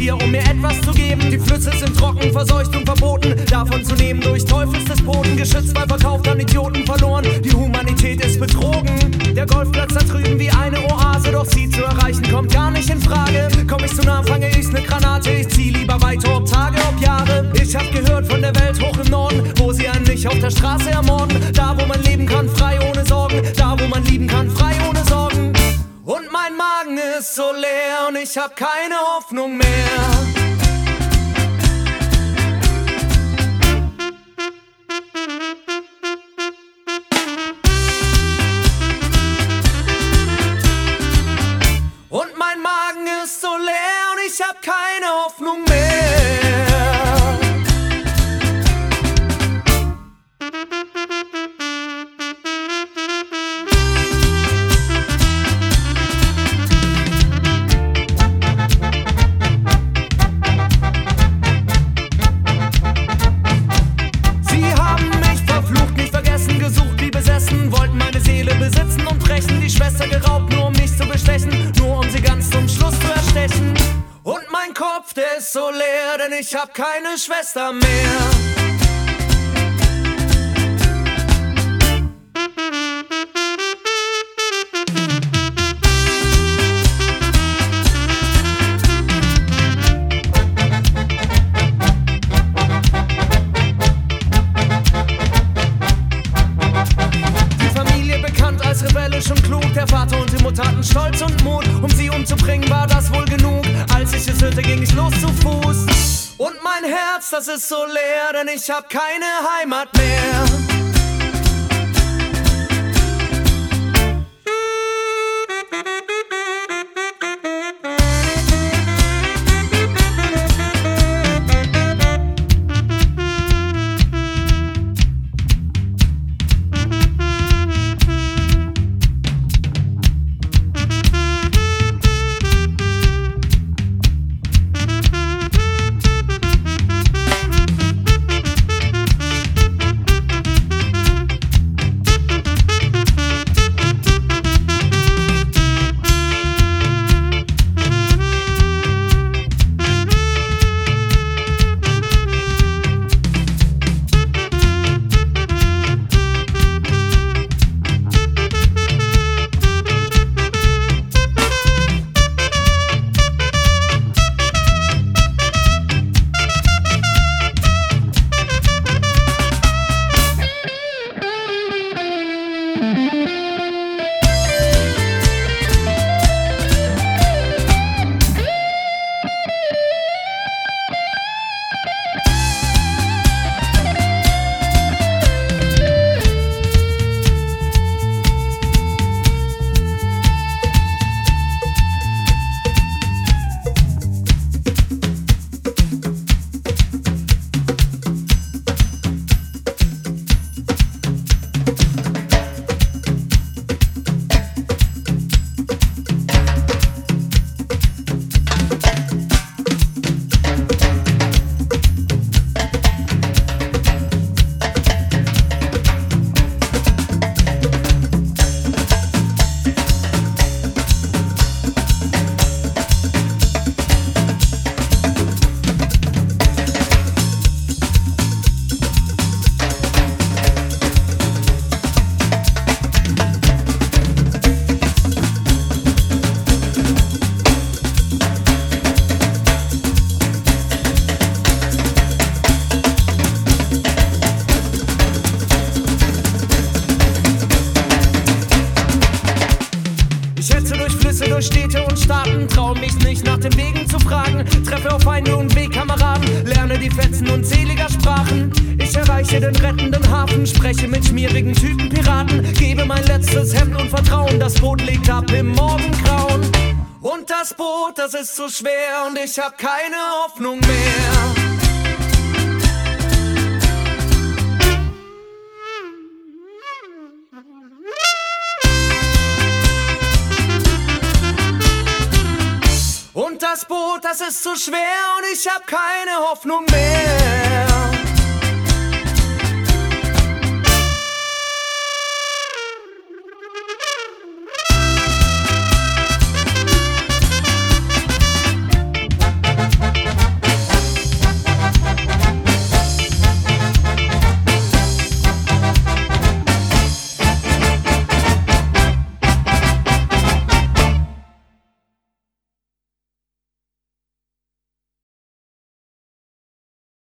hier, um mir etwas zu geben. Die Flüsse sind trocken, Verseuchtung verboten, davon zu nehmen durch Teufelsdespoten. Geschützt, weil verkauft an Idioten verloren, die Humanität ist betrogen. Der Golfplatz da drüben wie eine Oase, doch sie zu erreichen kommt gar nicht in Frage. Komm ich zu nah, fange ich ne Granate, ich zieh lieber weiter, ob Tage, ob Jahre. Ich hab gehört von der Welt hoch im Norden, wo sie einen nicht auf der Straße ermorden. Da, wo man leben kann, frei ohne Sorgen, da, wo man lieben kann, frei ohne Sorgen. Und mein Magen ist so leer und ich hab keine Hoffnung mehr. Und mein Magen ist so leer und ich hab keine Hoffnung mehr. Wollten meine Seele besitzen und rächen, die Schwester geraubt, nur um mich zu bestechen, nur um sie ganz zum Schluss zu erstechen. Und mein Kopf, der ist so leer, denn ich hab keine Schwester mehr. Rebellisch und klug, der Vater und die Mutter hatten Stolz und Mut. Um sie umzubringen, war das wohl genug. Als ich es hörte, ging ich los zu Fuß. Und mein Herz, das ist so leer, denn ich hab keine Heimat mehr. Durch Städte und Staaten, trau mich nicht nach den Wegen zu fragen. Treffe auf Feinde und Wegkameraden, lerne die Fetzen unzähliger Sprachen. Ich erreiche den rettenden Hafen, spreche mit schmierigen Typen Piraten. Gebe mein letztes Hemd und Vertrauen, das Boot legt ab im Morgengrauen. Und das Boot, das ist so schwer und ich hab keine Hoffnung mehr. Und das Boot, das ist zu schwer und ich hab keine Hoffnung mehr.